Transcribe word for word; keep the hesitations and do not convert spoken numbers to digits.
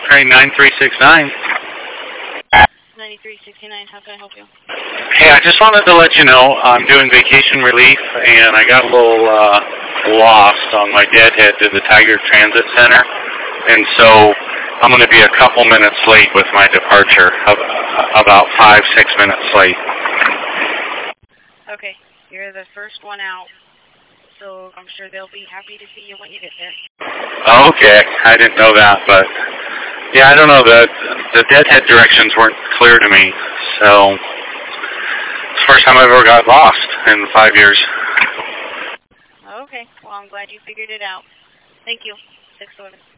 Train nine three six nine. ninety-three sixty-nine, how can I help you? Hey, I just wanted to let you know I'm doing vacation relief, and I got a little uh, lost on my deadhead to the Tiger Transit Center, and so I'm going to be a couple minutes late with my departure, about five, six minutes late. Okay, you're the first one out, so I'm sure they'll be happy to see you when you get there. Okay, I didn't know that, but yeah, I don't know, the, the deadhead directions weren't clear to me, so it's the first time I've ever got lost in five years. Okay, well, I'm glad you figured it out. Thank you. six eleven.